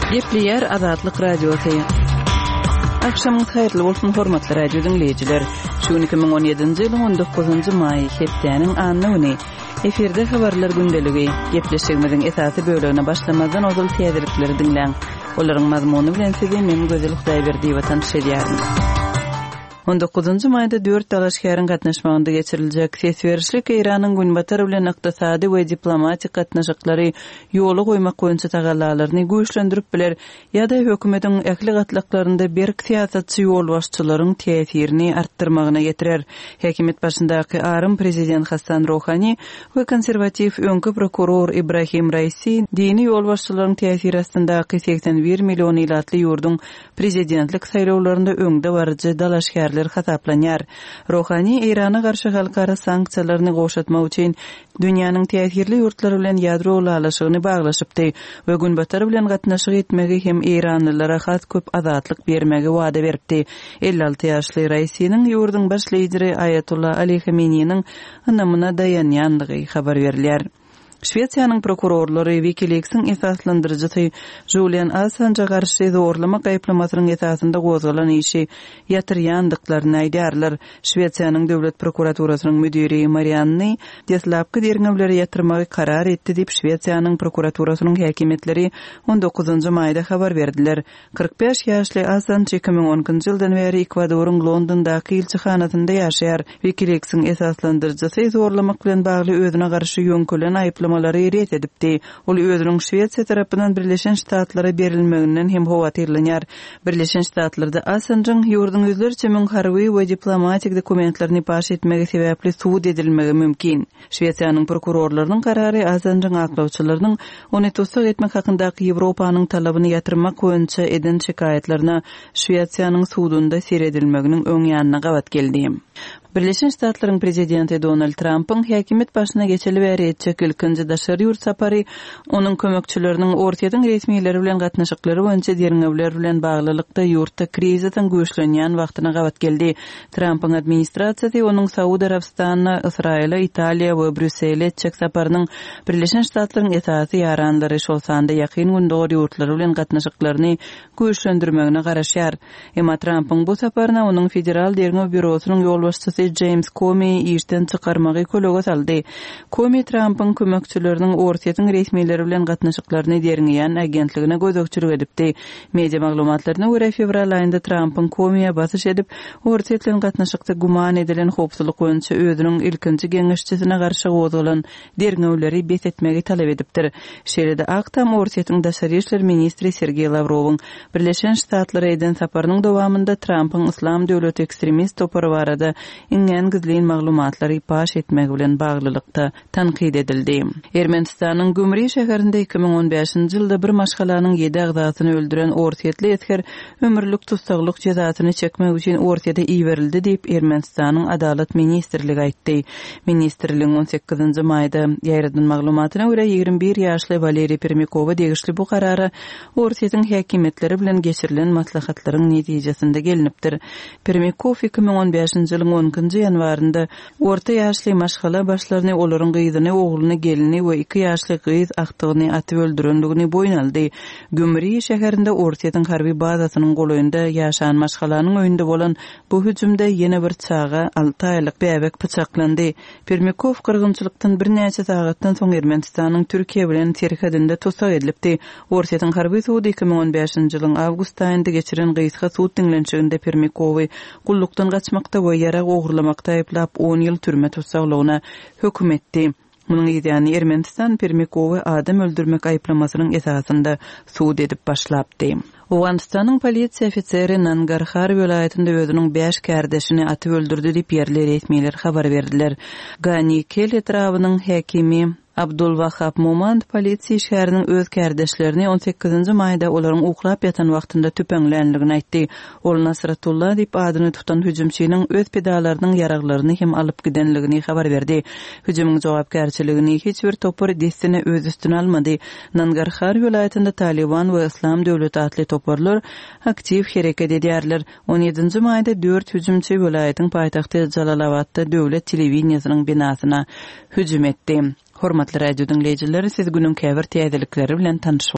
Gepleyer Azatlyk radiosu. Akşamyňyz haýyrly bolsun hormatly radio dinleýijiler. Şu 2017-nji ýylyň 19-njy maý hepdeniň anyny. Eferde habarlar gündeligi. Gepleşigimiziň esasy bölügine başlamazdan ozal täzelikleri dinleň. Olaryň mazmuny bilen sizi men gözel Hudaýberdi watan şerýärim. 19-njy maýda 4 dalaşkärin gatnaşmagynda geçiriljek sesberişlik Iranyň günbatar bilen ykdysady we diplomatik gatnaşyklary ýoly goýmak boýunça tagallalaryny güýçlendirip biler ýa-da hökümetiň ähli gatlaklaryna berk siýasatçy ýol başçylaryň täsirini artdyrmagyna getirer. Häkimet başyndaky arym prezident Hasan Rouhani we konservativ öňkü prokuror Ibrahim Raisi dini ýol başçylaryň täsiri astyndaky 81 million ilatly ýurdun prezidentlik saýlawlarynda öňde barjy dalaşkär hasaplanýar. Rouhani Irana garşy halkara sanksiýalaryny goşatmak üçin dünýäniň täsirli ýurtlary bilen ýadro ulaşygyny baglaşypdy we günbatar bilen gatnaşyk etmegi hem Iranlylara has köp azatlyk bermegi wada beripdi. 56 ýaşly Raisiniň ýurdun baş lideri Ayatullah Ali Khamenei'niň anamyna dayanýandygy habar berilýär. Şweýçýanyň prokurorlary WikiLeaks'in esaslandyrjysy Julian Assange'a garşy zorlamak aýplamasynyň esasynda gozgalan işi ýatyrýandyklaryny aýdarlar. Şweýçýanyň döwlet prokuraturasynyň müdiri Marianne deslapky derňewleri ýatyrmagy karar etdi diýip Şweýçýanyň prokuraturasynyň häkimetleri 19-njy maýda habar berdiler. 45 ýaşly Assange 2010-njy ýyldan beri Ekwadoryň Londondaky ilçihanasynda ýaşaýar. WikiLeaks'in esaslandyrjysy zorlamak bilen bagly özüne garşy ýönkelen aýplamaları ret edipdi. Ol özüniň Şweýçe tarapyndan Birleşen Ştatlara berilmeginden hem howatyrlanýar. Birleşen Ştatlarda Assange'ň ýurdun ýüzlerçe müň harby we diplomatik dokumentlaryny paş etmegi sebäpli suud edilmegi mümkin. Şweýçýanyň prokurorlarynyň karary Assange'ň aklawçylarynyň ony tutsak etmek hakyndaky Ýewropanyň talabyny ýatyrmak boýunça eden şikaýetlerine Şweýçýanyň suudunda seredilmeginiň öň ýanyna gawat geldi. Birleşen Ştatlaryň prezidenti Donald Trump'ın häkimet başyna geçeli bäri etjek ilkinji daşary ýurt sapary onuň kömekçileriniň ortadan resmiýetleri bilen gatnaşyklary boýunça derňewler bilen baglylykda ýurtda kriziň güýçlenýän wagtyna gawat geldi. Trump'ın administrasiýasy onuň Saudy Arabistanyna, Israýla, Italiýa we Brüssele etjek saparynyň Birleşen Ştatlaryň esasy ýarandary şolsanda ýakyn gündäki ýurtlary bilen gatnaşyklaryny güýçlendirmegine garaşýar. Emma Trump'ın bu saparyna onuň federal derňew bürosynyň ýolbaşçysy James Comey işten çykarmagy kölega saldy. Comey Trump'ın kömekçileriniň ortadan resmiýetleri bilen gatnaşyklaryny derňeýän agentligine gözükçülük edipdi. Media maglumatlaryna görä fevral aýynda Trump'ın Comey'e basyş edip ortadan gatnaşykda guman edilen howpsuzlyk boýunça özüniň ilkinji geňeşçisine garşy gozgalan derňewleri besetmegi talap edipdir. Şeýle-de Aktam ortadan daşary işler ministri Sergey Lavrowyň Birleşen Ştatlary eden saparynyň dowamında Trump'ın Islam döwleti ekstremist topary barada ingen gizlin maglumatlary paş etmegi bilen baglylykda tanqid edildi. Ermenistanyň Gümri şäherinde 2015-nji ýylda bir maşgalanyň 7 agzasyny öldüren ortaýetli esker ömürlük tutsaklyk jazasyny çekmek üçin ortaýada iýerildi diýip Ermenistanyň Adalet ministrligi aýtdy. Ministrligiň 18-nji maýda ýaýradan maglumatyna görä 21 ýaşly Valeri Permykowa degişli bu karara ortaýatyň häkimetleri bilen geçirilen maslahatlaryň netijesinde gelinipdir. Permykow 2015-nji ýylyň 10-njy ýanwarynda orta ýaşly maşgala başlaryny olaryň gyýdyny, ogluny, gelini we 2 ýaşly gyz aktygyny atyp öldürendigini boýun aldy. Gümri şäherinde ortaýatyň harby bazasynyň golaýynda ýaşan maşgalanyň öýünde bolan bu hüjümde ýene bir çaga 6 aýlyk bäbek pyçaklandy. Permykow kırgınçylykdan bir näçe sagatdan soň Ermenistanyň Türkiýe bilen terhadynda tutsak edilipdi. Ortaýatyň harby suudy 2015-nji ýylyň awgust aýynda geçiren gyzga suud dinlenşiginde Permykowy gullukdan gaçmakda we ýara ogurlamakda aýplap 10 ýyl türme tutsaklygyna hökm etdi. Munyň ýa-ni Ermenistan Permykowy adam öldürmek aýplamasynyň esasynda suud edip başlapdy. Owganistanyň polisiýa ofiseri Nangarhar welaýatynda özüniň 5 kardeşini atyp öldürdi diýip ýerli resmiýetler habar berdiler. Gani Kel etrawynyň häkimi Abdulwahab Momand polisiýa şäheriniň öz kardeşlerini 18-nji maýda olaryň uklap ýatan wagtynda tüpeňlenligini aýtdy. Ol Nasratullah diýip adyny tutan hüjümçiniň öz pedalarynyň ýaraglaryny hem alyp gidenligini habar berdi. Hüjümyň jogapkärçiligini hiç bir topar destine öz üstüne almady. Nangarhar welaýatynda Taliban we Islam döwleti atly toparlar aktiv hereket edýärler. 17-nji maýda 4 hüjümçi welaýatyň paýtagty Jalalabadda döwlet telewizionynyň binasyna hüjüm etdi. Hormatly radio dinleyijileri, siz günün käbir täzelikleri bilen tanış